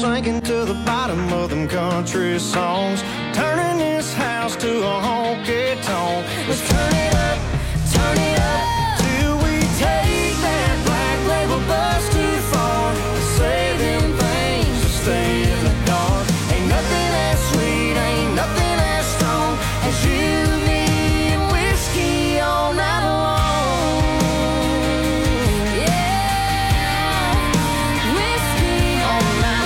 sinking to the bottom of them country songs, turning this house to a honky-tonk. Let's turn it up till we take that black label bus too far. Say them things to stay in the dark. Ain't nothing as sweet, ain't nothing as strong as you, me, and whiskey all night long. Yeah, whiskey all night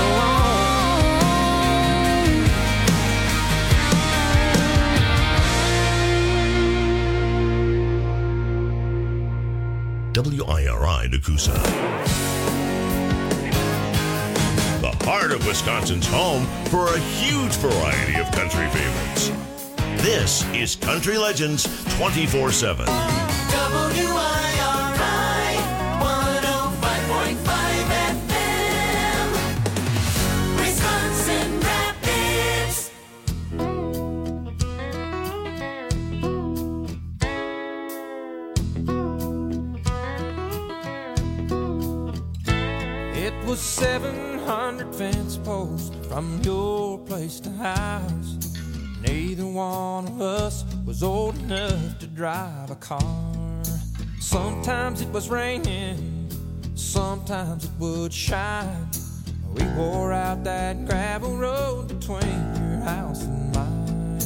long. WIRI Nakusa. The heart of Wisconsin's home for a huge variety of country favorites. This is Country Legends 24/7. WIRI 105.5 FM, Wisconsin Rapids. It was 700 fence posts from your place to ours. Neither one of us was old enough to drive a car. Sometimes it was raining, sometimes it would shine. We wore out that gravel road between your house and mine.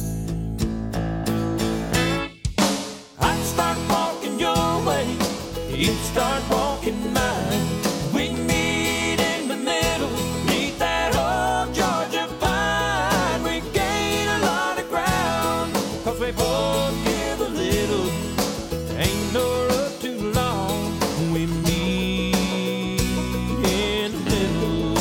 I'd start walking your way, you'd start walking mine. We'd meet in the middle, meet that old Georgia pine. We gain a lot of ground, 'cause we both give a little. Ain't no road too long, we meet in the middle.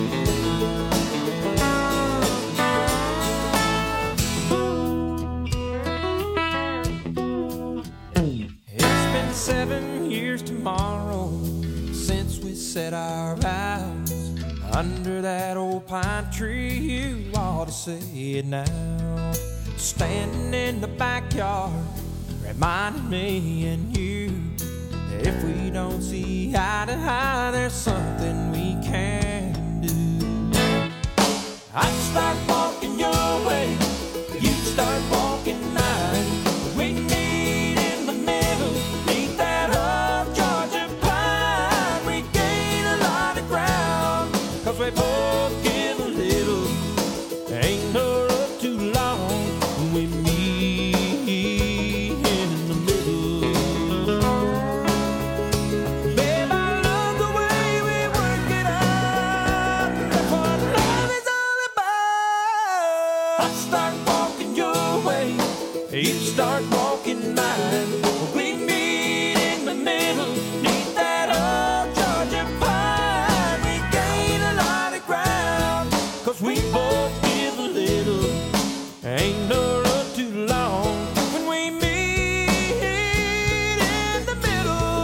It's been 7 years tomorrow since we set our vows under that old pine tree. You ought to say it now. Standing in the backyard, reminding me and you that if we don't see eye to eye, there's something we can do. I'd start walking your way, you'd start walking mine. We meet in the middle, meet that old Georgia pine. We gain a lot of ground, 'cause we both give a little. Ain't no road too long, we meet in the middle. Babe, I love the way we work it out. That's what love is all about. I start walking your way, you start walking mine. We meet in the middle, neath that old Georgia pine. We gain a lot of ground, 'cause we both give a little. Ain't no road too long when we meet in the middle.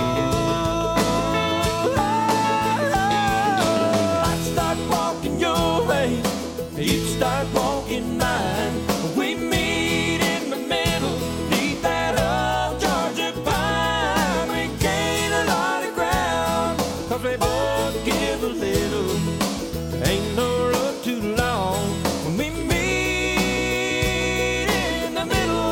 I'd start walking your way, you'd start walking mine. We meet in the middle, neath that old Georgia pine. We gain a lot of ground, 'cause we both give a little. Ain't no road too long when we meet in the middle.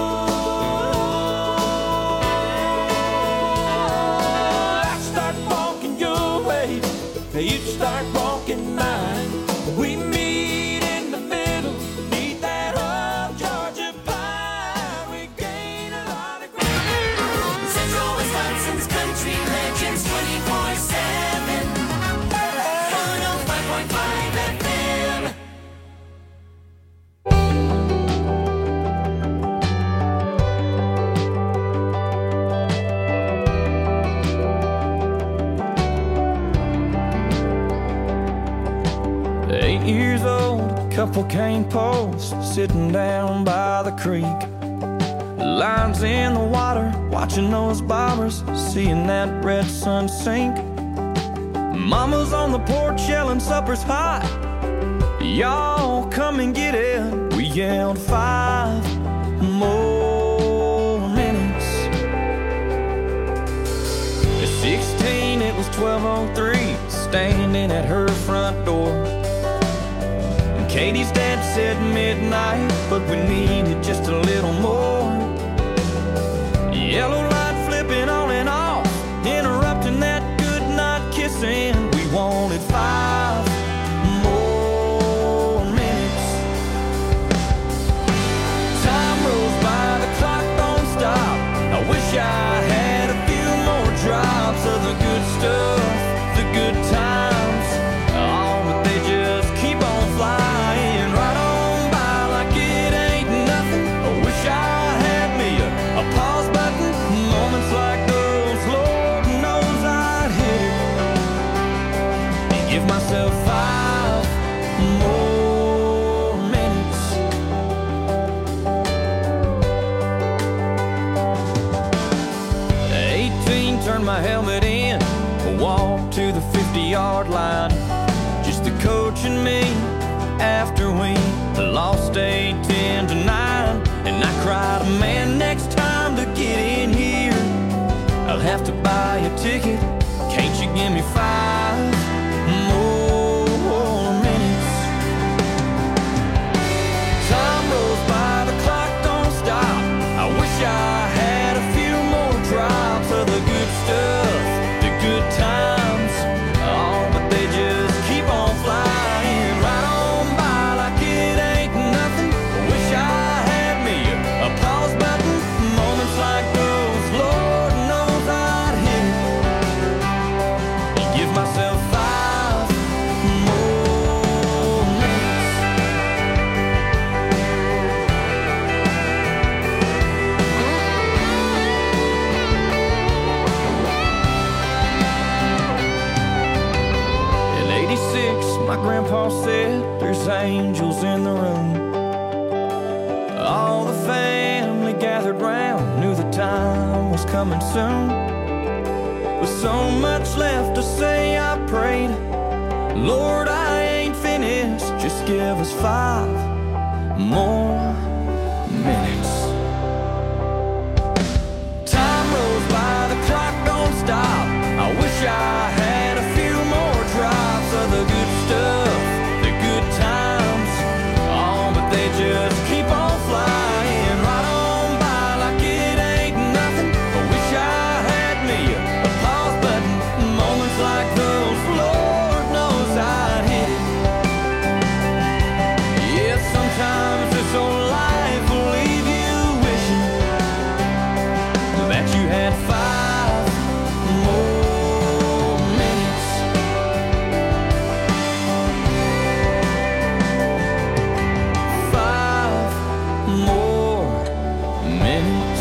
I start walking your way, you'd start walking mine. We meet in the middle, neath that old Georgia pine. We gain a lot of ground. Central Wisconsin's Country Legends 24/7, 105.5 FM. Years old, couple cane posts sitting down by the creek. Lines in the water, watching those bobbers, seeing that red sun sink. Mama's on the porch yelling supper's hot. Y'all come and get it. We yelled 5 more minutes. At 16 it was 12:03, standing at her front door. Katie's dad said midnight, but we needed just a little more. Yellow light flipping on and off, interrupting that good night kissing. We wanted 5 more minutes. Time rolls by, the clock don't stop. I wish I had a few more drops of the good stuff, the good times. Oh, but they just keep on flying right on by like it ain't nothing. I wish I had me a pause button. Moments like those, Lord knows I'd hit it and give myself 5 more minutes. 18, turned my helmet in, walked to the 50-yard line. Just the coach and me after we lost 8-10 to 9. And I cried, man, next time to get in here, I'll have to buy a ticket. Can't you give me 5 more minutes? Time rolls by, the clock don't stop. I wish I had a few more drops of the good stuff, the good times. Oh, but they just keep on flying right on by like it ain't nothing. I wish I had me a pause button. Moments like those, Lord knows I'd hit it and give myself 5 more minutes. In '86, my grandpa said there's angels in the room. All the family gathered round, knew the time was coming soon. With so much left to say, I prayed, Lord, I ain't finished, just give us 5 more minutes. Time rolls by, the clock don't stop. I wish I had a few more drops of the good stuff, the good times. Oh, but they just keep on flying right on by like it ain't nothing. I wish I had me a pause button. Moments like those, Lord knows I'd hit it. Yeah, sometimes this old life will leave you wishing that you had 5 more minutes. 5 more minutes.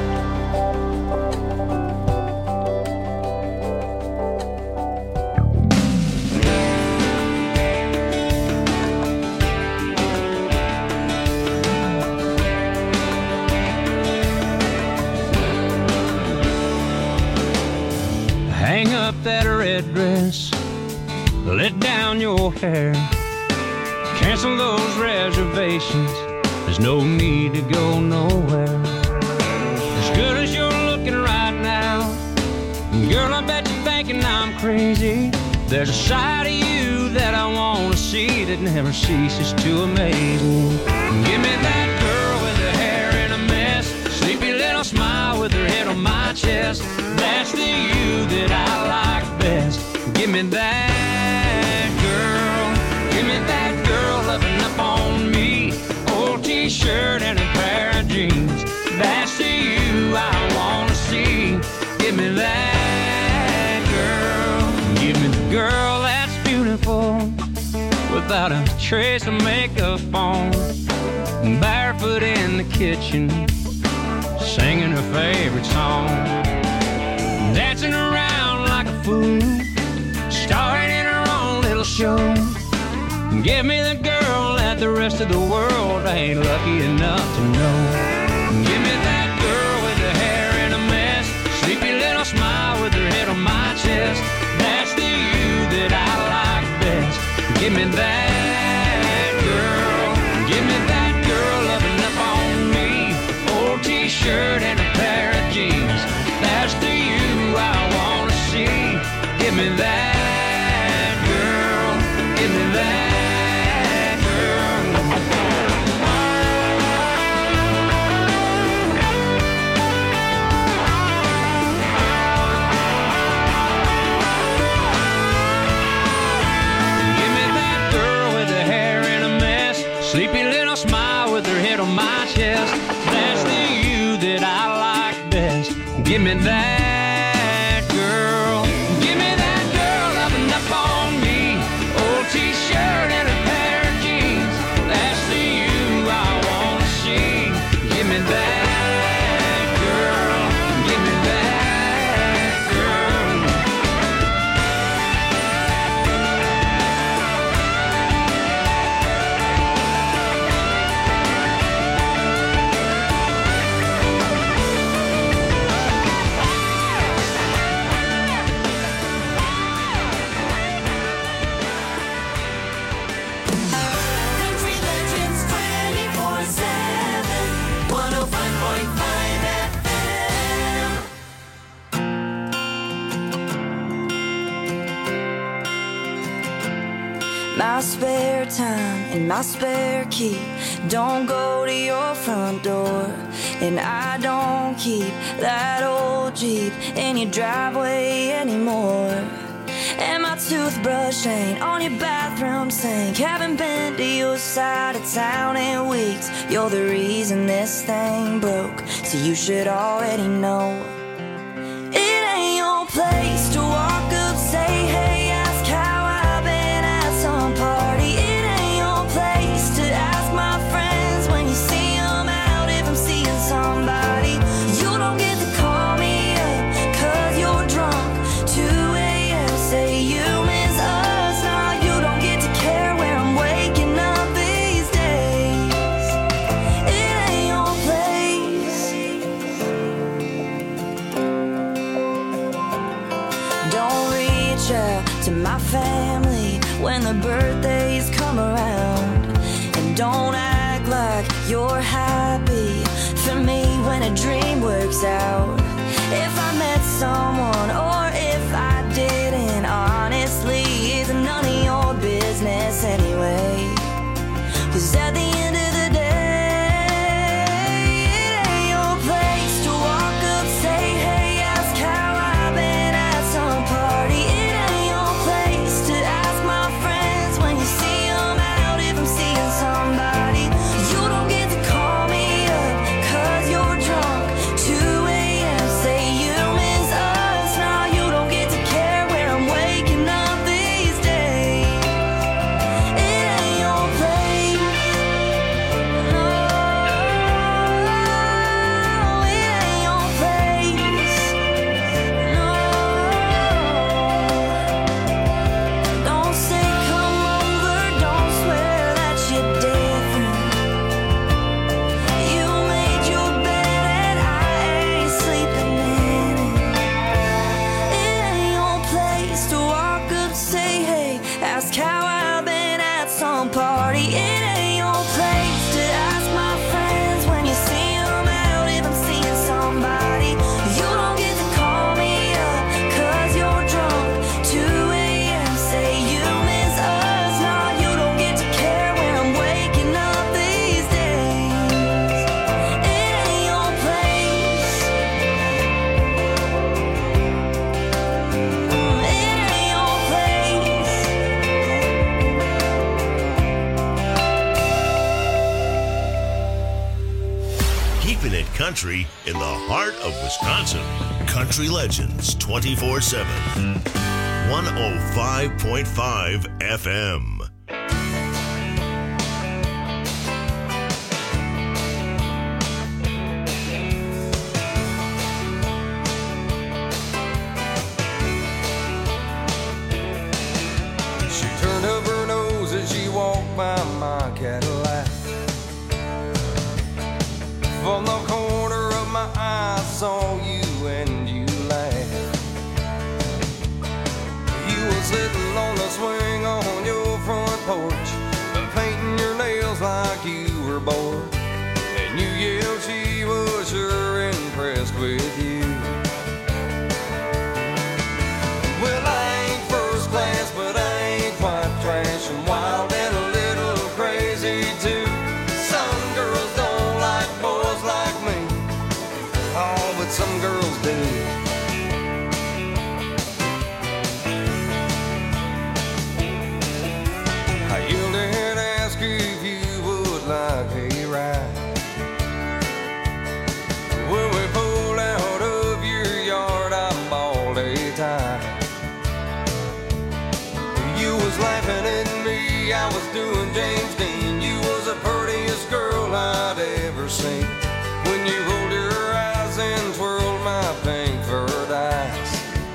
Hang up that red dress, let down your hair, cancel those reservations, there's no need to go nowhere. As good as you're looking right now, girl, I bet you're thinking I'm crazy. There's a side of you that I want to see that never ceases to amaze me. Give me that girl with her hair in a mess, sleepy little smile with her head on my chest. That's the you that I like best. Give me that girl. Give me that girl loving up on me. Old t-shirt and a pair of jeans. That's the you I want to see. Give me that girl. Give me the girl that's beautiful, without a trace of makeup on, barefoot in the kitchen, singing her favorite song, dancing around like a fool, starring in her own little show. Give me the girl that the rest of the world ain't lucky enough to know. Give me that girl with her hair in a mess, sleepy little smile with her head on my chest. That's the you that I like best. Give me that girl. Give me that girl loving up on me. Old t-shirt and a pair of jeans. That's the you I want to see. Give me that girl. Give me that girl. Give me that girl. Give me that girl loving up on me. Old t-shirt and a pair of jeans. That's the you I wanna see. Give me that girl. Give me that girl. Country Legends 24/7, 105.5 FM. My spare time and my spare key don't go to your front door, and I don't keep that old Jeep in your driveway anymore. And my toothbrush ain't on your bathroom sink. Haven't been to your side of town in weeks. You're the reason this thing broke, so you should already know. It ain't your place to walk up, say hey, ask how I've been at some party. It ain't your place to ask my friends when you see them out if I'm seeing somebody. You don't get to call me up 'cause you're drunk. 2 a.m. say you miss us. Now you don't get to care where I'm waking up these days. It ain't your place. Don't reach out to my family when the birthdays come around. And don't act like you're happy for me when a dream works out. If I met someone or if I didn't, honestly, it's none of your business anyway. 'Cause at the end of the day, it ain't your place to walk up, say hey, ask how I've been at some party. It ain't your place to ask my friends when you see them out if I'm seeing somebody. You don't get to call me up 'cause you're drunk. 2 a.m. say you miss us. Now you don't get to care where I'm waking up these days. It ain't your place. No, it ain't your place. No, don't say come over, don't swear that you're different. You made your bed and I ain't sleeping in it. It ain't your place to walk up, say hey, ask how I've been at some party. It ain't your place to ask my friends when you see them out if I'm seeing somebody. You don't get to call me up 'cause you're drunk. 2 a.m. say you miss us. Now you don't get to care where I'm waking up these days. It ain't your place. It ain't your place. Keeping it country in the heart of Wisconsin. Country Legends 24/7. 105.5 FM. She turned up her nose as she walked by my Cadillac. From the corner of my eye, I saw you and you laughed. You were sitting on the swing on your front I was doing James Dean. You was the prettiest girl I'd ever seen. When you rolled your eyes and twirled my pink furred eyes.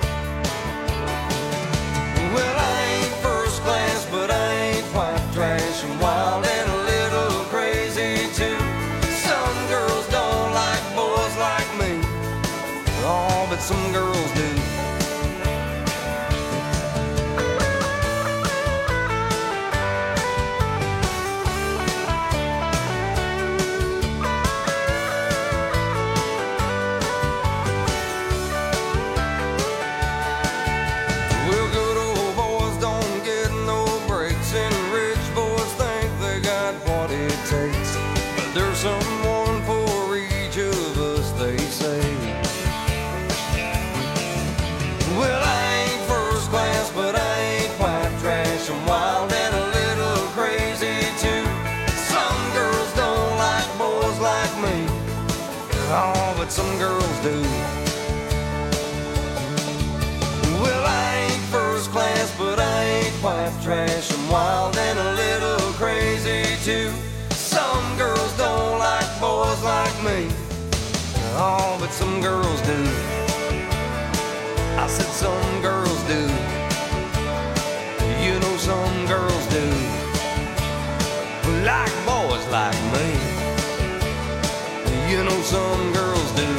Well, I ain't first class, but I ain't quite trash and wild and a little crazy too. Some girls don't like boys like me. Oh, but some girls do. Someone for each of us, they say. Well, I ain't first class, but I ain't quite trash. I'm wild and a little crazy too. Some girls don't like boys like me. Oh, but some girls do. Well, I ain't first class, but I ain't quite trash. I'm wild and a little crazy too. Some girls don't like boys like me. Oh, but some girls do. I said some girls do. You know some girls do. Like boys like me. You know some girls do.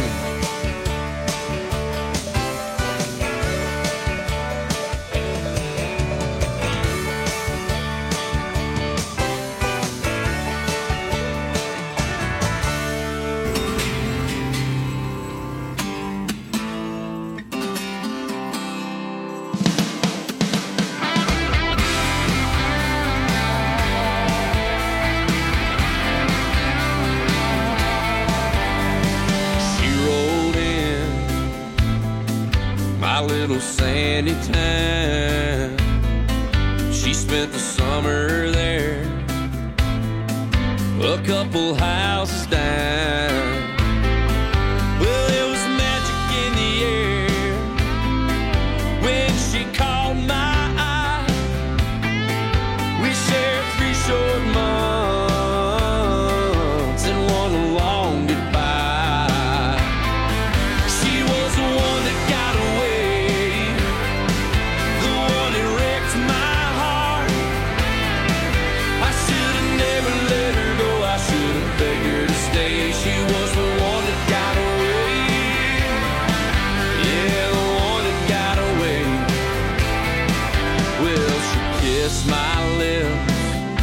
Little sandy town. She spent the summer there, a couple houses down. Well, there was magic in the air when she caught my eye. We shared 3 short months and one long goodbye. She was the one that got away, she was the one that got away. Yeah, the one that got away. Well, she kissed my lips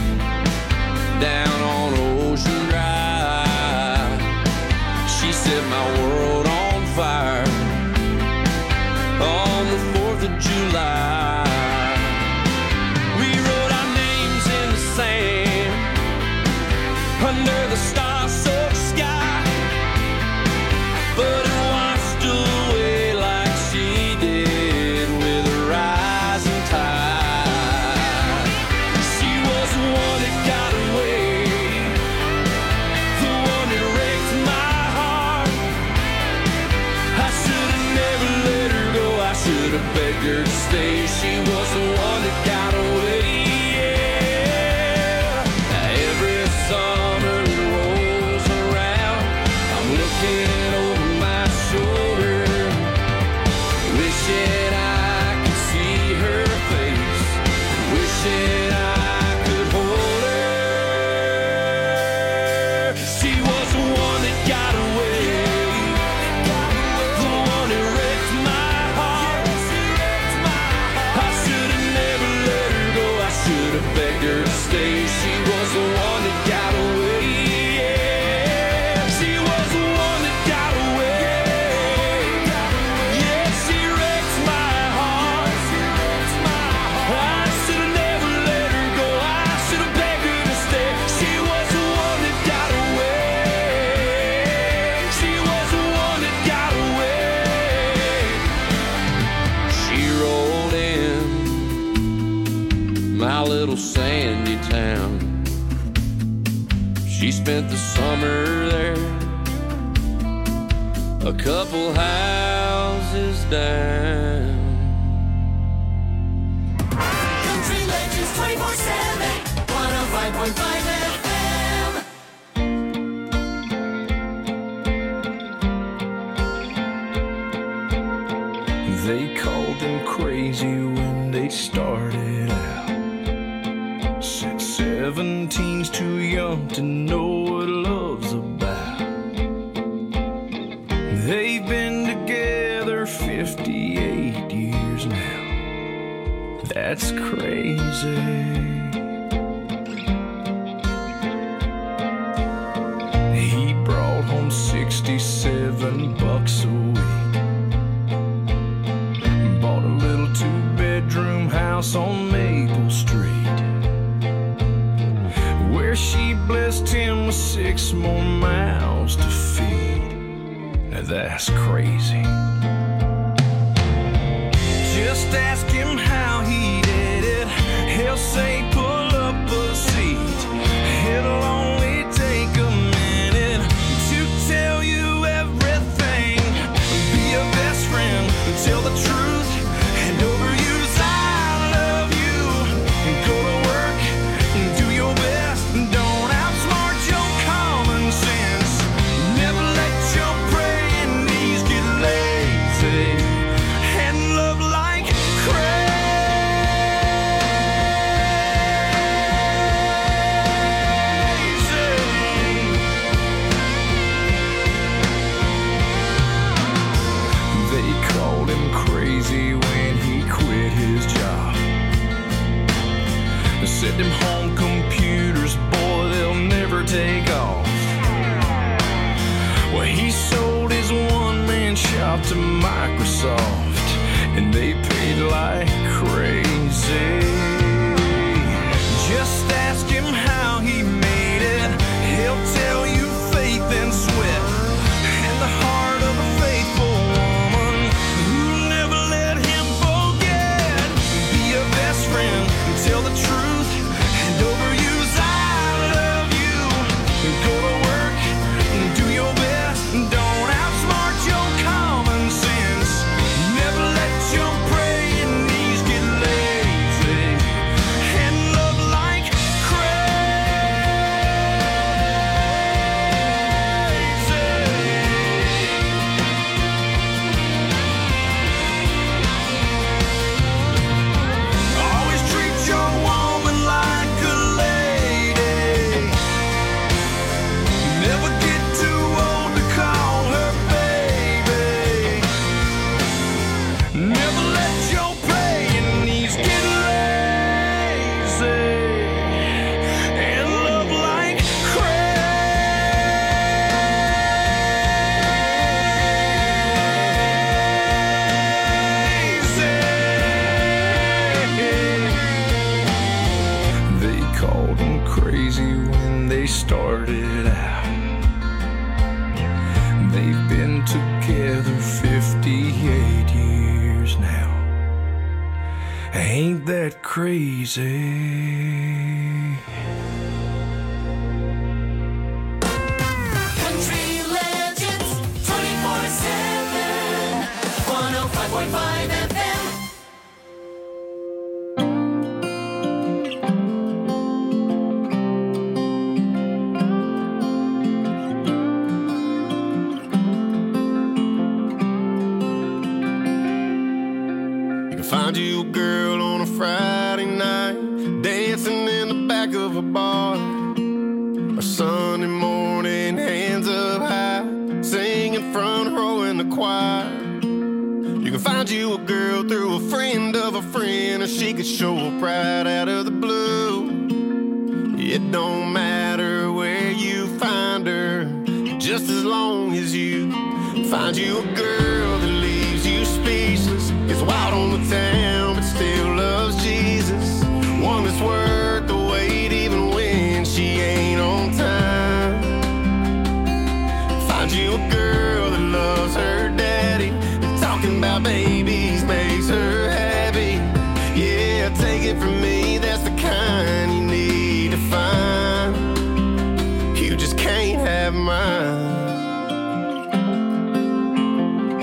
down on Ocean Drive. She set my world on fire on the 4th of July. We wrote our names in the sand under the star-soaked sky, but it washed away like she did with a rising tide. She was the one that got away, the one that wrecked my heart. I should have never let her go, I should have begged her to stay. She was the one that got away. Yeah. Every summer over my shoulder, wishing I could see her face, wishing I could hold her. She was the one that got away, the one that wrecked my heart. I should have never let her go, I should have begged her to stay. She was the one that got away. Little sandy town. She spent the summer there, a couple houses down. Country Legends 24/7. They called them crazy when they started out. Said 17's too young to know what love's about. They've been together 58 years now. That's crazy. He brought home $67 a week. Bought a little two-bedroom house on Maple Street, where she blessed him with 6 more mouths to feed. Now that's crazy. Just ask him how he did it. He'll say pull up a seat. It'll only take a minute to tell you everything. Be your best friend, tell the truth, and overuse I love you. Go to work, do your best, don't outsmart your common sense. Never let your praying knees get lazy, and love like crazy. They called him crazy when he quit his job. They said them home computers, boy, they'll never take off. Well, he sold his one-man shop to Microsoft, and they paid like crazy. Just ask him how he made it. He'll tell you faith and sweat, and the heart of a faithful woman who never let him forget. Be your best friend, tell the truth, and overuse I love you. Go to work, do your best, don't outsmart your common sense. Never let your praying knees get lazy, and love like always treat your woman like a lady. Never get too old to call her baby. Never let your praying knees get lazy, and love like crazy. They called him crazy when they started out. They've been together 58 years now. Ain't that crazy? Country Legends 24/7. 105.5 FM. You can find you a girl on a Friday night, dancing in the back of a bar. Or Sunday morning, hands up high, singing front row in the choir. You can find you a girl through a friend of a friend, or she could show up right out of the blue. It don't matter where you find her, just as long as you find you a girl that leaves you speechless. Is wild on the town, but still loves Jesus. One that's worth the wait, even when she ain't on time. Find you a girl that loves her daddy, and talking about babies makes her happy. Yeah, take it from me, that's the kind you need to find. You just can't have mine.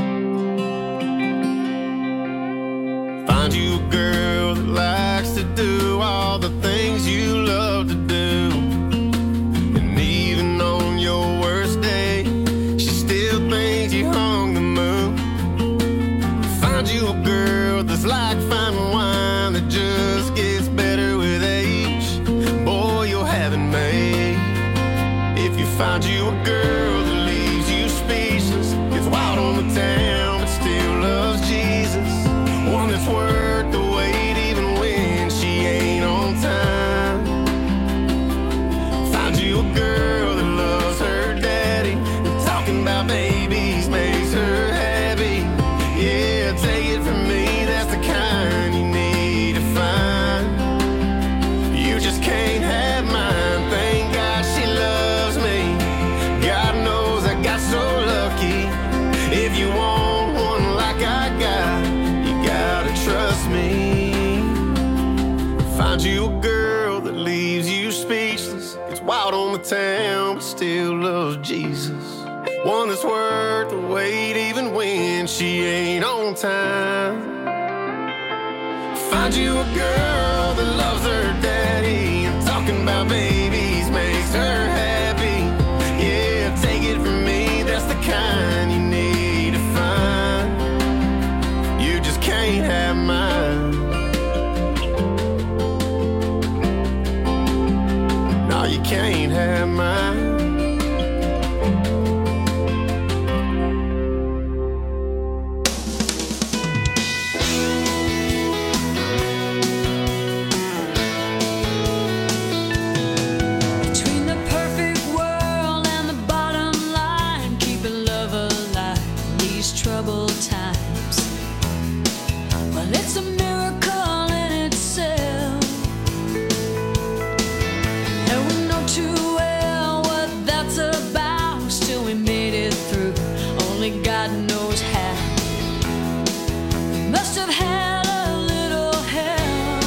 me. If you find you a girl that leaves you speechless, gets wild on the town but still loves Jesus, one that's worth the wait even when she ain't on time. Find you a girl that loves her daddy, and talking about babies makes her happy. Yeah, take it from me, that's the kind you need to find. You just can't have mine. Thank God she loves me. God knows I got so lucky. If you want one like I got, you gotta trust me. Find you a girl that leaves you speechless, gets wild on the town but still loves Jesus, one that's worth the wait even when she ain't on time. Find you a girl that loves her daddy, and talking about babies makes her happy. Yeah, take it from me, that's the kind you need to find. You just can't have mine. No, you can't have mine. Between the perfect world and the bottom line, keeping love alive in these troubled times. Well, it's a miracle in itself, and we know too well what that's about. Still, we made it through. Only God knows how. We must have had a little help.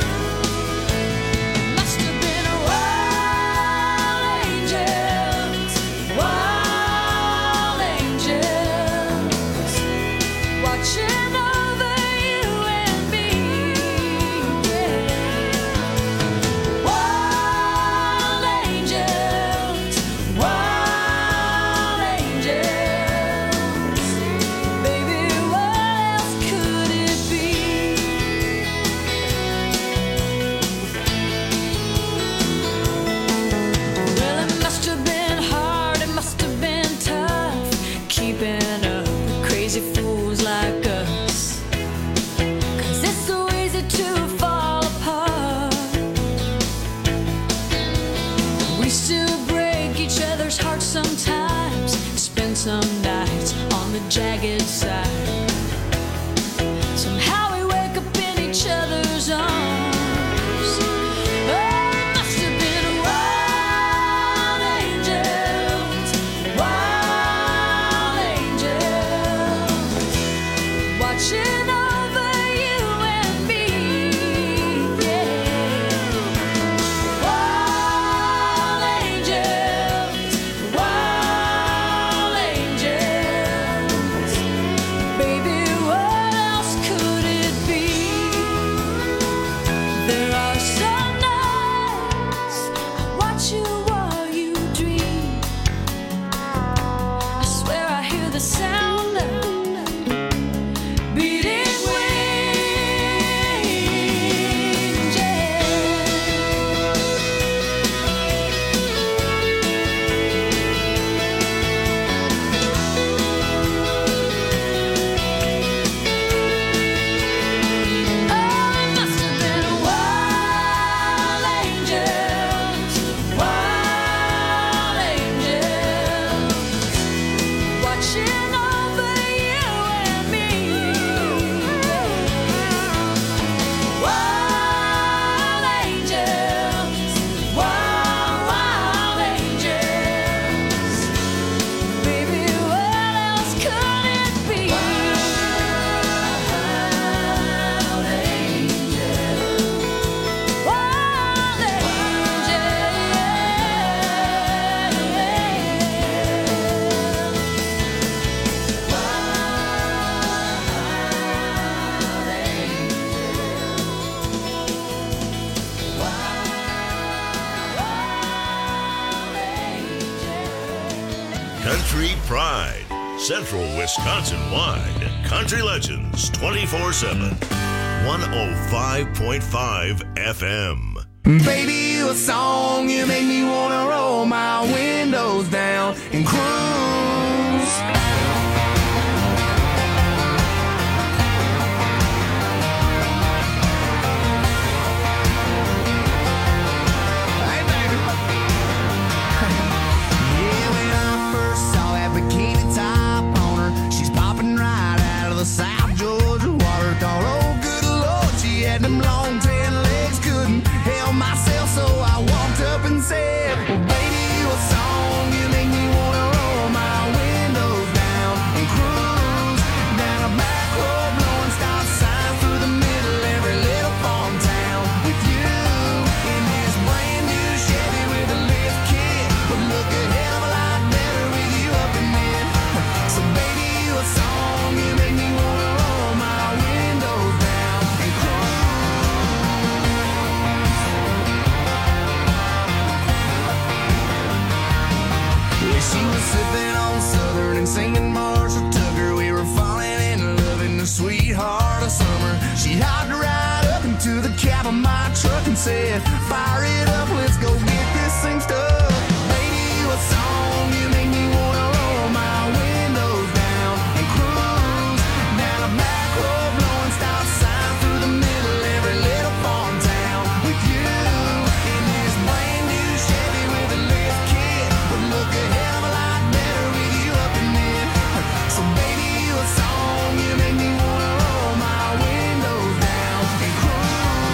Must have been wild angels, watching over you and me. Yeah. Wild angels, baby, what else could it be? Well, it must have been hard, it must have been tough, keeping up with crazy fools like us. 'Cause it's so easy to fall apart. We still break each other's hearts sometimes, spend some nights on the jagged side. Somehow we wake up in each other's arms. Oh, it must have been wild angels, watching over you and me. Yeah. Wild angels, baby, what else could it be? There are some nights I watch you while you dream. I swear I hear the sound of beating wings. Yeah. Oh, it must have been wild angels, watching over you and me. Wild angels, baby, what else could it be? Wild Country Pride, Central Wisconsin-wide. Country Legends 24/7. 105.5 FM. Baby, you a song, you make me wanna roll my windows down and cruise. Hey, baby. Yeah, when I first saw that bikini top on her, she's popping right out of the South Georgia water. Thought, oh, good Lord, she had them long tan legs, couldn't help myself, so I walked up and said, well, baby, you a song, you make me wanna roll my windows down and cruise down a back road, blowing stop signs through the middle every little farm town with you in this brand new Chevy with a lift kit. Would look a hell of a lot better with you up in it. So baby, you a song, you make me wanna roll my windows down and cruise. She was sipping on Southern and singing Marshall Tucker. We were falling in love in the sweetheart of summer. She hopped right up into the cab of my truck and said, fire it up, let's go get this thing stuck. Baby, you a song, you make me wanna roll my windows down and cruise down a back road, blowing stop signs through the middle every little farm town with you in this brand new Chevy with a lift kit. Would look a hell of a lot better with you up in it. So baby, you a song, you make me wanna roll my windows down and cruise.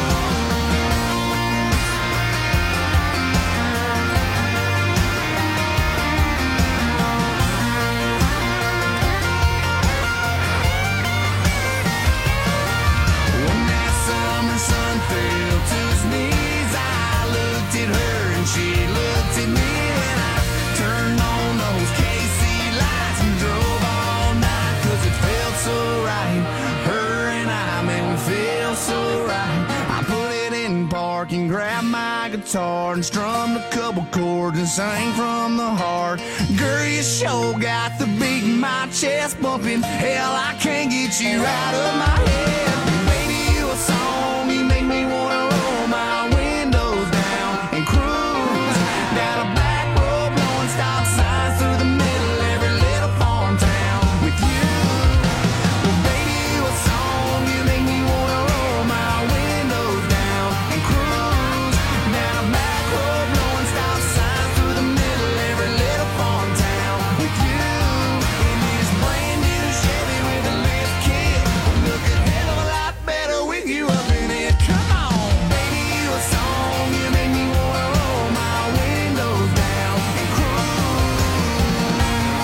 When that summer sun fell to his knees, I looked at her and she looked at me, and I turned on those KC lights and drove all night, 'cause it felt so right. Her and I, man, we feel so right. I put it in park and grabbed my guitar and strummed a couple chords and sang from the heart. Girl, you sure got the beat in my chest bumping. Hell, I can't get you out of my head. Baby, you a song, you make me wanna roll my windows down and cruise down a back road, blowing stop signs through the middle every little farm town with you. Well, baby, you a song, you make me wanna roll my windows down and cruise down a back road, blowing stop signs through the middle every little farm town with you in this brand new Chevy with a lift kit. Look a hell of a lot better with you up in it. Come on, baby, you a song, you make me wanna roll my windows down and cruise.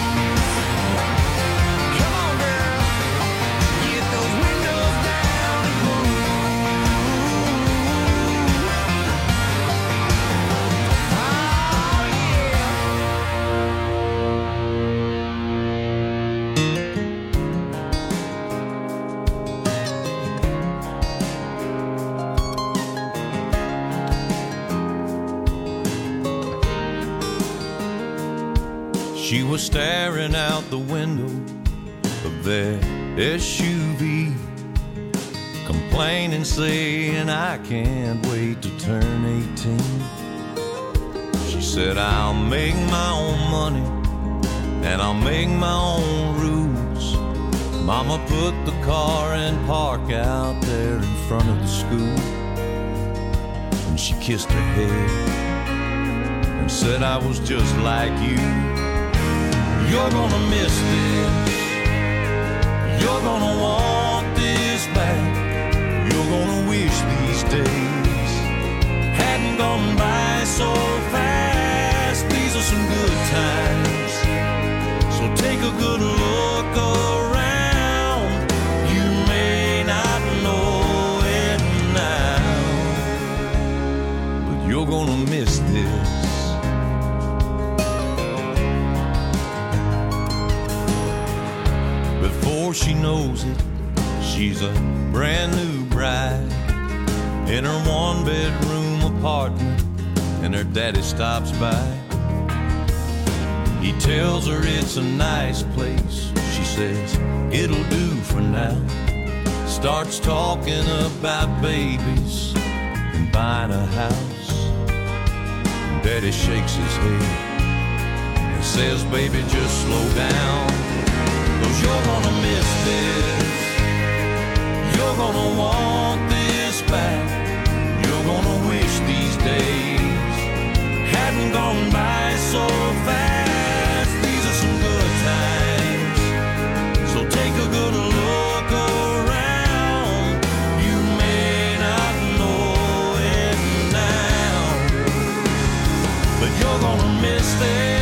Come on, girl, get those windows down and cruise. Oh, yeah. She was staring out the window of that SUV, complaining, saying, I can't wait to turn 18. She said, I'll make my own money and I'll make my own rules. Mama put the car in park out there in front of the school, and she kissed her head and said, I was just like you. You're gonna miss this. You're gonna want this back. You're gonna wish these days hadn't gone by so fast. These are some good times, so take a good look around. You may not know it now, but you're gonna miss this. Before she knows it, she's a brand new bride in her one-bedroom apartment, and her daddy stops by. He tells her it's a nice place. She says, it'll do for now. Starts talking about babies and buying a house. Daddy shakes his head and says, baby, just slow down, 'cause you're gonna miss this. You're gonna want this back. You're gonna wish these days hadn't gone by so fast. These are some good times, so take a good look around. You may not know it now, but you're gonna miss this.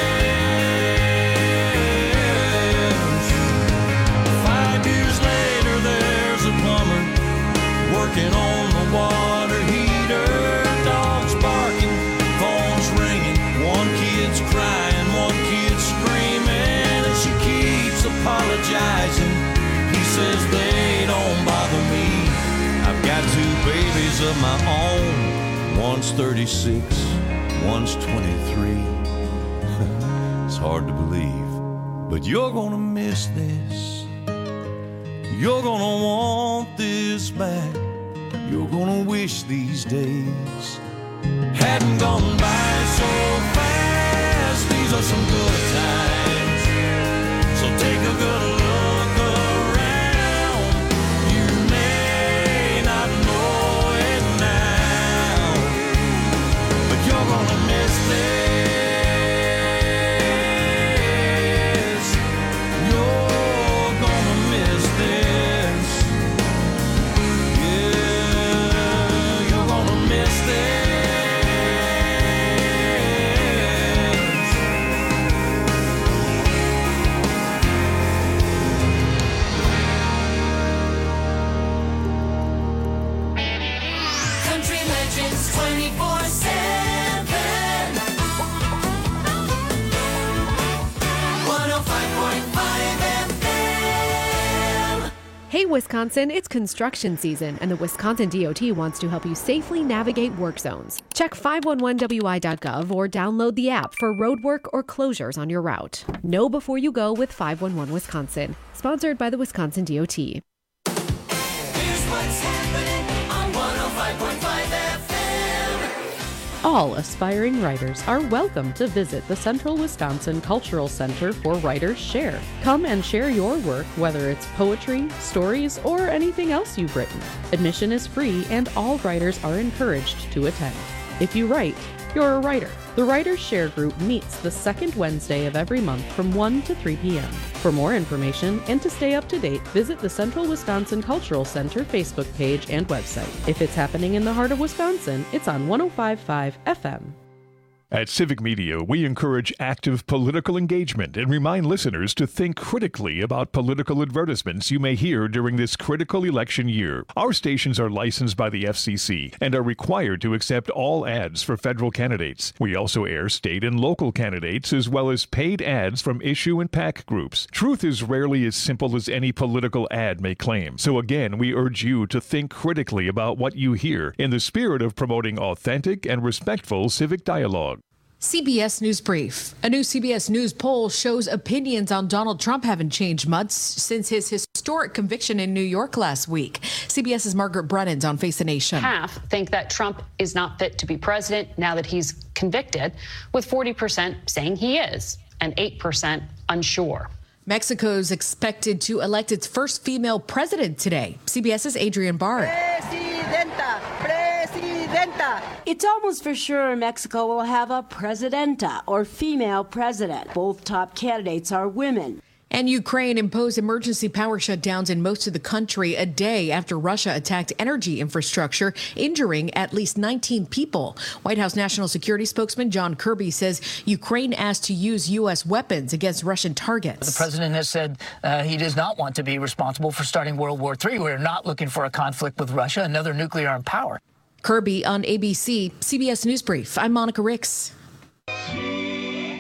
5 years later, there's a plumber working on the water heater. Dogs barking, phones ringing, one kid's crying, one kid's screaming, and she keeps apologizing. He says they don't bother me. I've got 2 babies of my own. One's 36, one's 23. It's hard to believe, but you're gonna miss this. You're gonna want this back. You're gonna wish these days hadn't gone by so fast. These are some good times, so take a good look around. You may not know it now, but you're gonna miss this. You're gonna miss this. Yeah, you're gonna miss this. Country Legends 24/7. 105.5 FM. Hey Wisconsin, it's construction season, and the Wisconsin DOT wants to help you safely navigate work zones. Check 511wi.gov or download the app for roadwork or closures on your route. Know before you go with 511 Wisconsin. Sponsored by the Wisconsin DOT. Here's what's happening on 105.5 FM. All aspiring writers are welcome to visit the Central Wisconsin Cultural Center for Writers Share. Come and share your work, whether it's poetry, stories, or anything else you've written. Admission is free and all writers are encouraged to attend. If you write, you're a writer. The Writers Share group meets the second Wednesday of every month from 1 to 3 p.m. For more information and to stay up to date, visit the Central Wisconsin Cultural Center Facebook page and website. If it's happening in the heart of Wisconsin, it's on 105.5 FM. At Civic Media, we encourage active political engagement and remind listeners to think critically about political advertisements you may hear during this critical election year. Our stations are licensed by the FCC and are required to accept all ads for federal candidates. We also air state and local candidates as well as paid ads from issue and PAC groups. Truth is rarely as simple as any political ad may claim. So again, we urge you to think critically about what you hear in the spirit of promoting authentic and respectful civic dialogue. CBS News Brief. A new CBS News poll shows opinions on Donald Trump haven't changed much since his historic conviction in New York last week. CBS's Margaret Brennan's on Face the Nation. Half think that Trump is not fit to be president now that he's convicted, with 40% saying he is and 8% unsure. Mexico's expected to elect its first female president today. CBS's Adrienne Barr. It's almost for sure Mexico will have a presidenta, or female president. Both top candidates are women. And Ukraine imposed emergency power shutdowns in most of the country a day after Russia attacked energy infrastructure, injuring at least 19 people. White House National Security spokesman John Kirby says Ukraine asked to use U.S. weapons against Russian targets. The president has said he does not want to be responsible for starting World War III. We're not looking for a conflict with Russia, another nuclear armed power. Kirby on ABC, CBS News Brief. I'm Monica Ricks.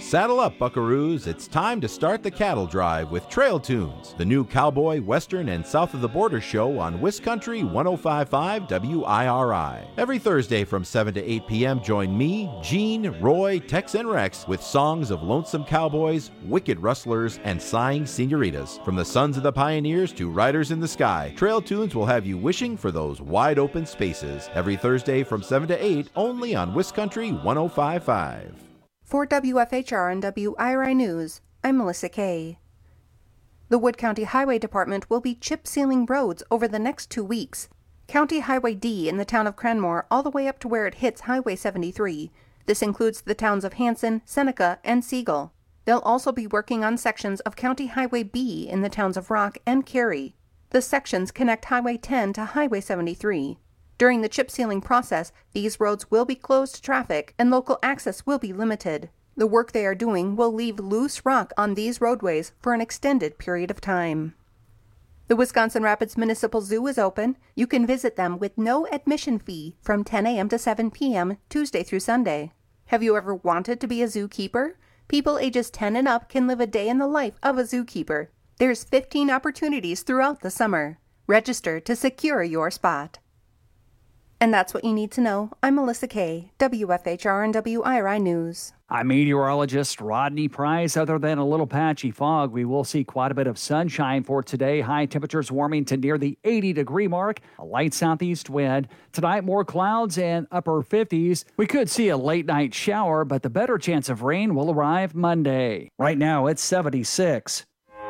Saddle up, buckaroos. It's time to start the cattle drive with Trail Tunes, the new cowboy, western, and south of the border show on WisCountry 105.5 WIRI. Every Thursday from 7 to 8 p.m., join me, Gene, Roy, Tex, and Rex with songs of lonesome cowboys, wicked rustlers, and sighing senoritas. From the sons of the pioneers to riders in the sky, Trail Tunes will have you wishing for those wide open spaces. Every Thursday from 7 to 8, only on WisCountry 105.5. For WFHR and WIRI News, I'm Melissa Kay. The Wood County Highway Department will be chip sealing roads over the next 2 weeks. County Highway D in the town of Cranmore all the way up to where it hits Highway 73. This includes the towns of Hanson, Seneca, and Siegel. They'll also be working on sections of County Highway B in the towns of Rock and Cary. The sections connect Highway 10 to Highway 73. During the chip sealing process, these roads will be closed to traffic and local access will be limited. The work they are doing will leave loose rock on these roadways for an extended period of time. The Wisconsin Rapids Municipal Zoo is open. You can visit them with no admission fee from 10 a.m. to 7 p.m. Tuesday through Sunday. Have you ever wanted to be a zookeeper? People ages 10 and up can live a day in the life of a zookeeper. There's 15 opportunities throughout the summer. Register to secure your spot. And that's what you need to know. I'm Melissa Kay, WFHR and WIRI News. I'm meteorologist Rodney Price. Other than a little patchy fog, we will see quite a bit of sunshine for today. High temperatures warming to near the 80-degree mark. A light southeast wind. Tonight, more clouds and upper 50s. We could see a late-night shower, but the better chance of rain will arrive Monday. Right now, it's 76.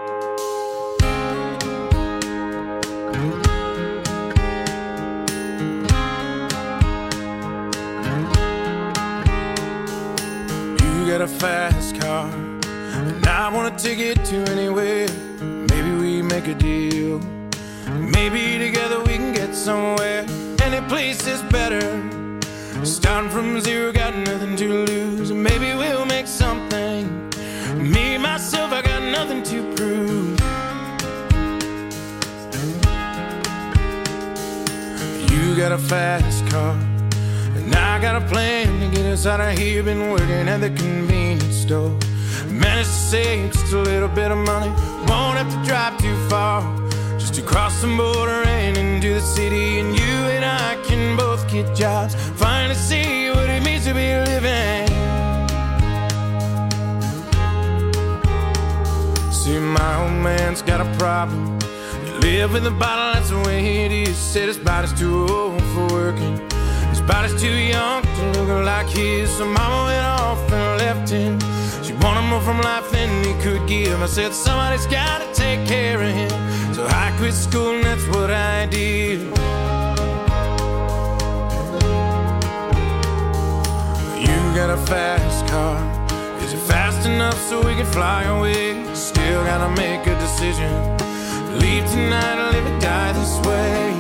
Got a fast car, and I wanna take it to anywhere. Maybe we make a deal. Maybe together we can get somewhere. Any place is better. Starting from zero, got nothing to lose. Maybe we'll make something. Me, myself, I got nothing to prove. You got a fast car, and I got a plan to get us out of here. Been working at the convenience store. Managed to save just a little bit of money. Won't have to drive too far, just to cross the border and into the city. And you and I can both get jobs. Finally see what it means to be living. See, my old man's got a problem. He live with a bottle, that's the way it is. Said his body's too old for working. His body's too young to look like his. So mama went off and left him. She wanted more from life than he could give. I said somebody's gotta take care of him. So I quit school and that's what I did. You got a fast car. Is it fast enough so we can fly away? Still gotta make a decision. Leave tonight or live or die this way.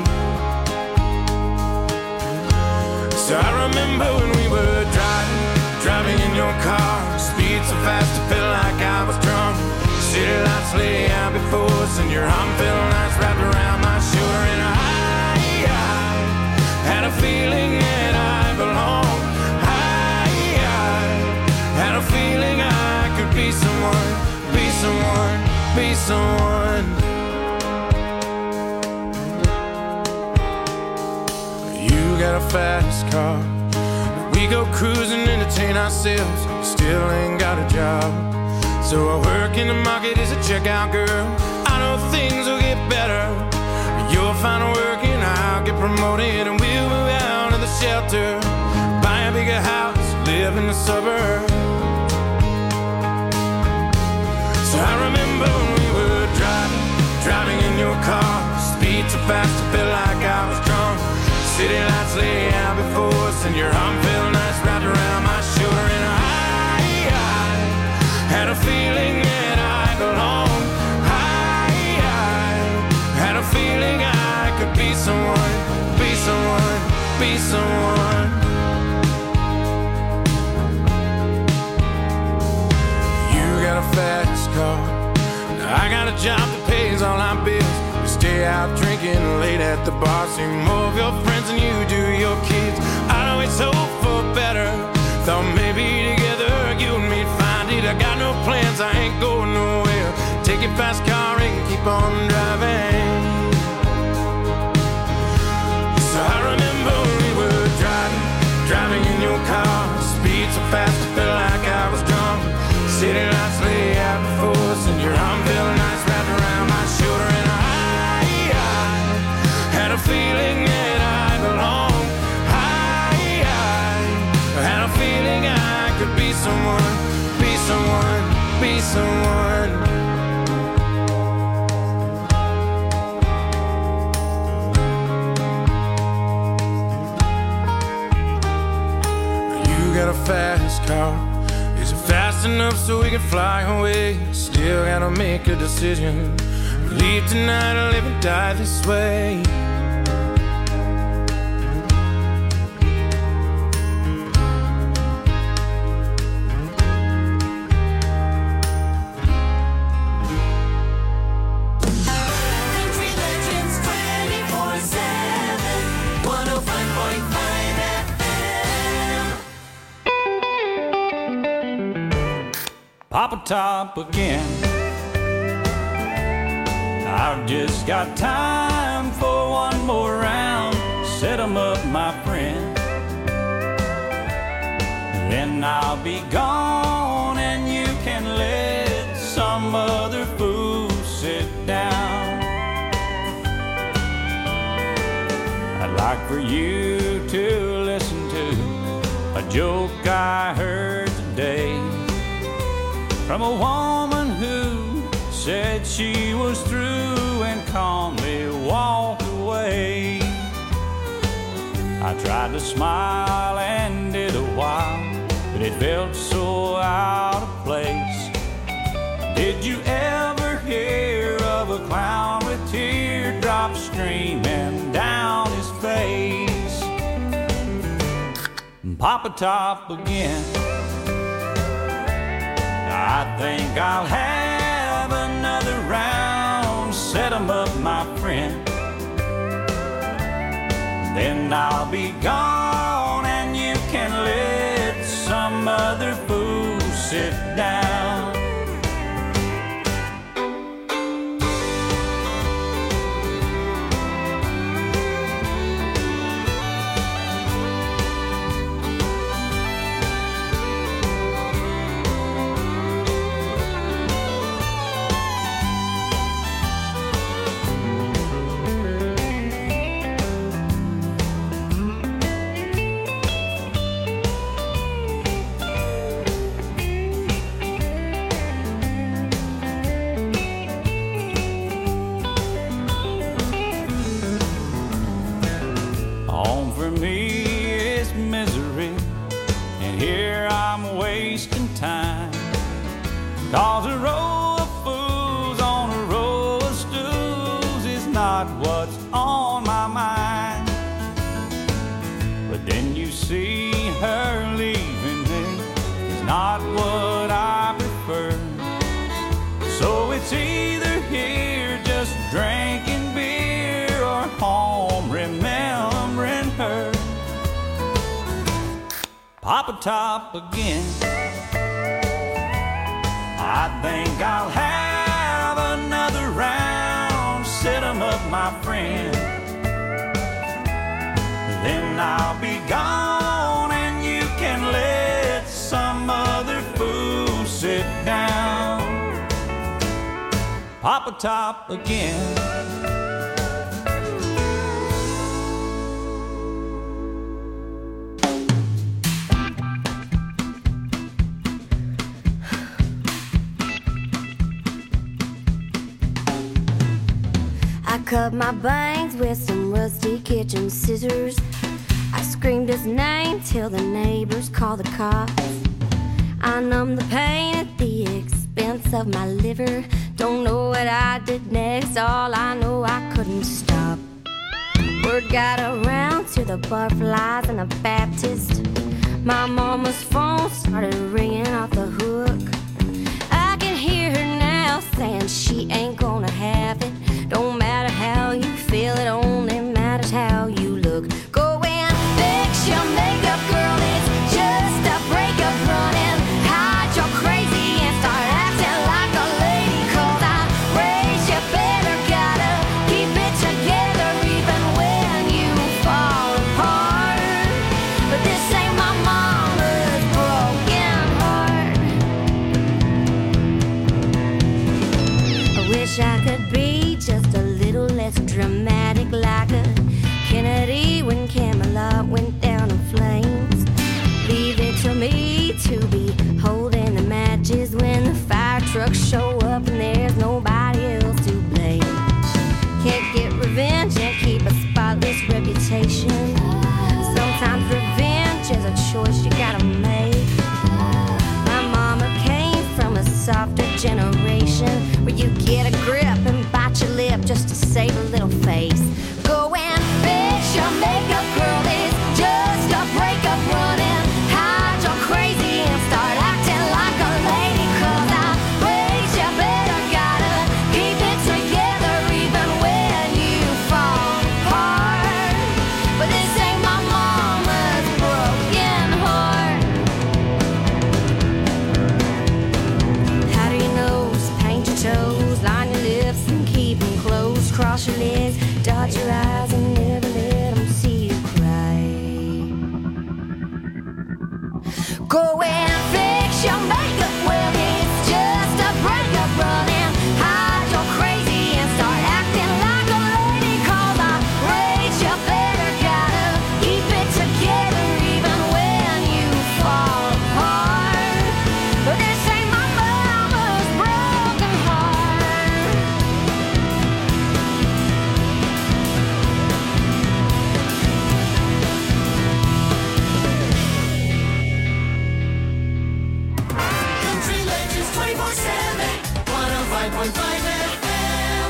So I remember when we were driving in your car. Speed so fast it felt like I was drunk. City lights lay out before us, and your arm felt nice wrapped around my shoulder. And I had a feeling that I belonged. I had a feeling I could be someone, be someone, be someone. You got a fast car. We go cruising, entertain ourselves. Still ain't got a job. So I work in the market as a checkout girl. I know things will get better. You'll find work and I'll get promoted, and we'll move out of the shelter, buy a bigger house, live in the suburbs. So I remember when we were driving in your car. Speed so fast it felt like I was drunk. City lights lay out before us, and your arm felt nice wrapped around my shoulder. And I had a feeling that I belonged. I had a feeling I could be someone, be someone, be someone. You got a fast car. Now I got a job that pays all our bills. We stay out drinking late at the bar. See more of your friends than you do your kids. I always hope for better. Thought maybe together you and me'd find it. I fast car and keep on driving. So I remember we were driving in your car. Speed so fast I felt like I was drunk. City lights lay out before us, and your arm felt nice wrapped around my shoulder. And I had a feeling that I belonged. I had a feeling I could be someone, be someone, be someone. You got a fast car. Is it fast enough so we can fly away? Still gotta make a decision. Leave tonight or live and die this way. Country Legends 24/7, 105.5 FM. Papa Top again. I've just got time for one more round. Set 'em up, my friend. Then I'll be gone and you can let some other fool sit down. I'd like for you to listen to a joke I heard today from a woman who said she was through and calmly walked away. I tried to smile and did a while, but it felt so out of place. Did you ever hear of a clown with teardrops streaming down his face? Papa Top again. I think I'll have another round. Set 'em up, my friend. Then I'll be gone and you can let some other fool sit down. Home for me is misery, and here I'm wasting time. 'Cause a row of fools on a row of stools is not what's on my mind. But then you see her leaving me is not what I prefer. So it's either here just drinking beer or home remembering her. Papa Top again. I think I'll have another round. Set 'em up, my friend. Then I'll be gone and you can let some other fool sit down. Papa Top again. I cut my bangs with some rusty kitchen scissors. I screamed his name till the neighbors called the cops. I numbed the pain at the expense of my liver. Don't know what I did next, all I know I couldn't stop. Word got around to the Barflies and the Baptist. My mama's phone started ringing off the hook. I can hear her now saying she ain't gonna have it. Don't matter how you feel, it only matters how you look. Go and fix your makeup, girl, it's just a breakup. Running, hide your crazy and start acting like a lady. 'Cause I station where you get a grip and bite your lip just to save a little face. Go and fix your makeup, girl. It's just a breakup running. Hide your crazy and start acting like a lady. 'Cause I raised you better, gotta keep it together even when you fall apart. But this ain't my mama's broken heart. Powder your nose, paint your toes, line your lips and keep them closed. Cross your legs, dot your eyes and never let them see you cry. Go and fix your makeup, well it's just a breakup running. Hide your crazy and start acting like a lady. 'Cause I raised you better, gotta keep it together even when you fall apart. But this ain't my mama's broken heart. Country Legends 24/7, 105.5 FM.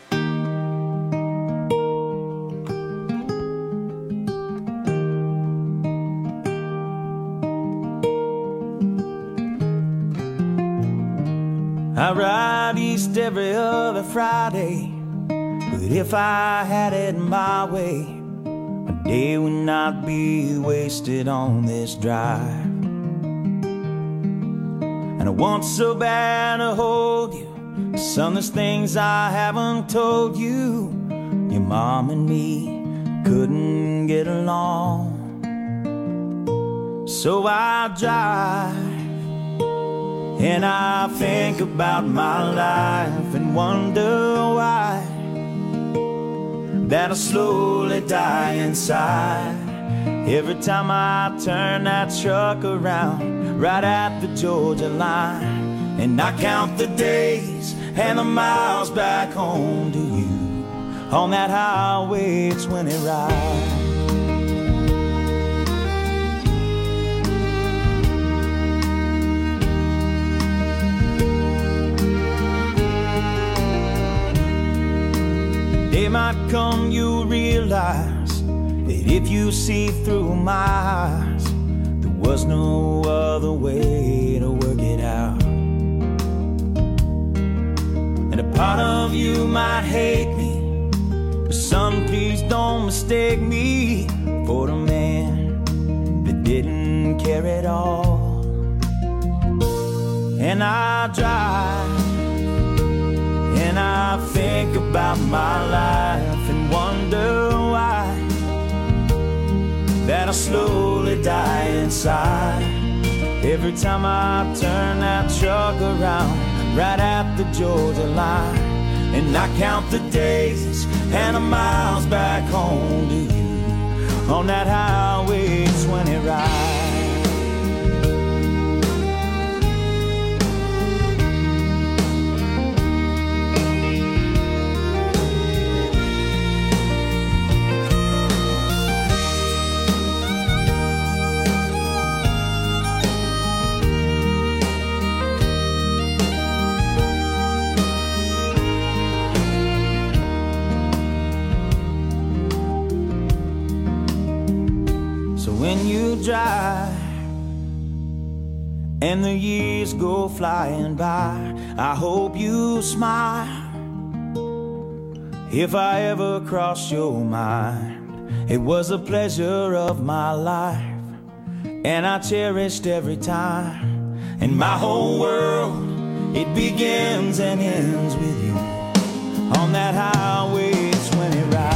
I ride east every other Friday, but if I had it my way, my day would not be wasted on this drive. And I want so bad to hold you, some of the things I haven't told you. Your mom and me couldn't get along, so I drive. And I think about my life and wonder why that I slowly die inside every time I turn that truck around right at the Georgia line. And I count the days and the miles back home to you on that Highway 20 ride. Day might come, you'll realize that if you see through my eyes, there was no other way to work it out. And a part of you might hate me, but son, please don't mistake me for the man that didn't care at all. And I drive, and I think about my life and wonder why that I slowly die inside every time I turn that truck around right at the Georgia line. And I count the days and the miles back home to you on that Highway 20 ride. When you drive and the years go flying by, I hope you smile. If I ever crossed your mind, it was a pleasure of my life, and I cherished every time. And my whole world, it begins and ends with you on that Highway 20 ride.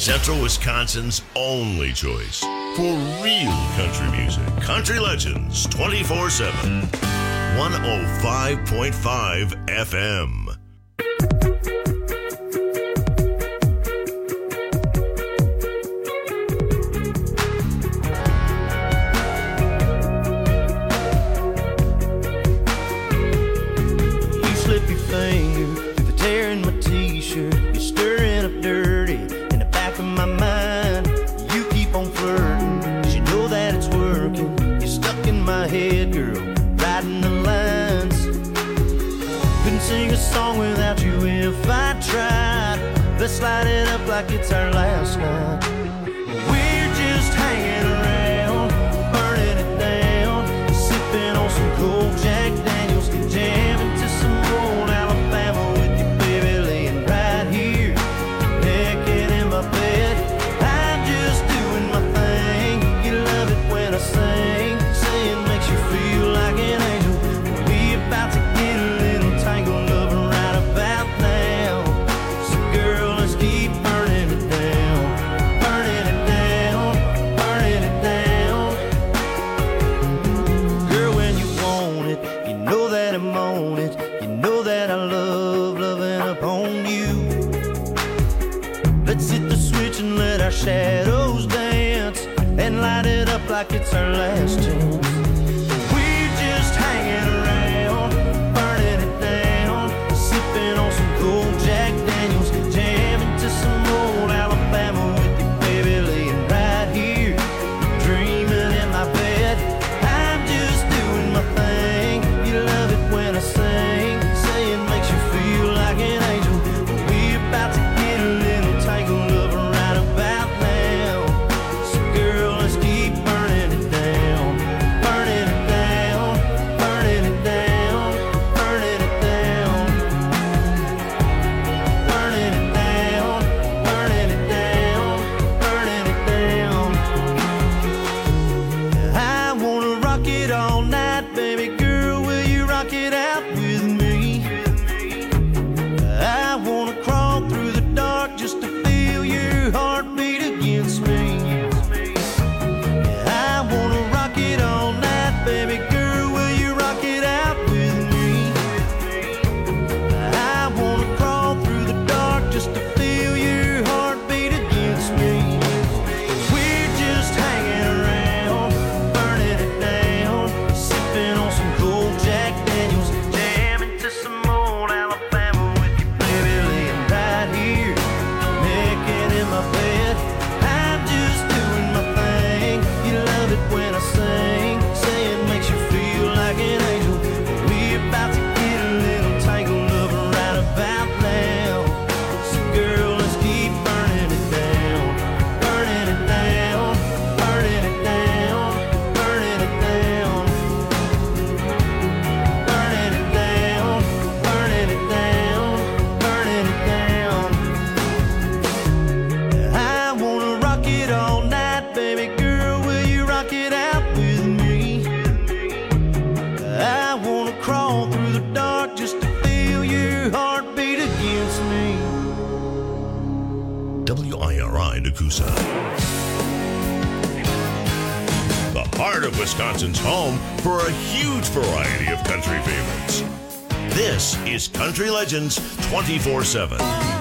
Central Wisconsin's only choice for real country music. Country Legends 24/7. 105.5 FM. You slip your finger through the tear in my t-shirt. You're stirring up dirty in the back of my mind. You keep on flirting, 'cause you know that it's working. You're stuck in my head, girl, riding the lines. Couldn't sing a song without you if I tried. Let's light it up like it's our last night. We're just hanging around, burning it down, sipping on some cold Jack Daniels, jamming to some old Alabama with you, baby, laying right here, naked in my bed. I'm just doing my thing. You love it when I sing, saying makes you feel like an angel. We about to get a little tangled up right about now. So girl, let's keep burning it down, burning it down, burning it down. Girl, when you want it, you know that I'm on it. You know that I love loving up on you. Let's hit the switch and let our shadows dance, and light it up like it's our last chance. We're just hanging around, burning it down, sipping on some cold Jack Daniels, jamming to some old Alabama with you, baby, laying right here, dreaming in my bed. I'm just doing my thing. You love it when I sing, saying makes you feel like an angel. We're about to get a little tangled up right about now. So girl, let's keep burning it down, burning it down, burning it down, burning it down, burning it down, burning it down, burning it down. I wanna rock it all night, baby girl, will you rock it out with me? I wanna crawl through the dark just to feel your heartbeat against me. I wanna rock it all night, baby girl, will you rock it out with me? I wanna crawl through the dark just to feel your heartbeat against me. We're just hanging around, burning it down, sipping on some cold Jack Daniels, jamming to some old Alabama with you, baby, laying right here, naked in my bed. I'm just doing my thing. You love it when I sing, saying makes you feel like an angel. We're about to get a little tangled up right about now. So girl, let's keep burning it down, burning it down, burning it down, burning it down, burning it down, burning it down, burning it down. I wanna rock it all night, baby girl, will you rock it out with me? I wanna crawl through the dark just to feel your heartbeat against me. WIRI Nakusa. The heart of Wisconsin's home for a huge variety of country favorites. This is Country Legends 24/7.